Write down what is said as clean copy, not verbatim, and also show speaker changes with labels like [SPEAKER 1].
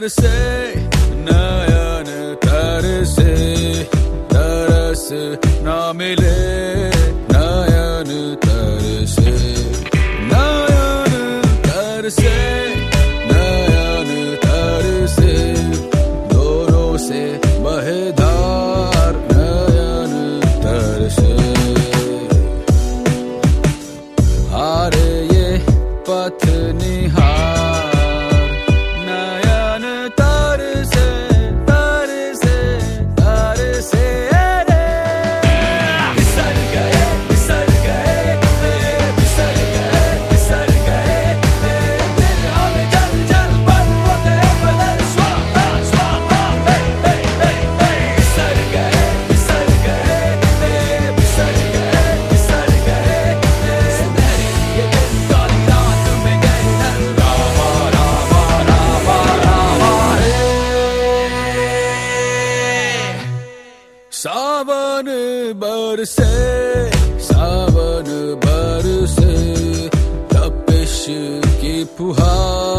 [SPEAKER 1] बरसे नयन तरसे तरस ना मिले नयन तरसे नयन तरसे नयन तरसे दोनों से बहेधार नयन तरसे हारे ये पथ निहार नयन तरसे तरसे तरसे रे बिसर गए बिसर गए बिसर गए बिसर गए दिल हमें जल जल बरपते बदल स्वाहा स्वाहा बिसर गए बिसर गए बिसर गए बिसर गए सुनहरी ये दिन काली रात में गए रामा रामा रामा रामा रे सावन बरसे तपिश की फुहार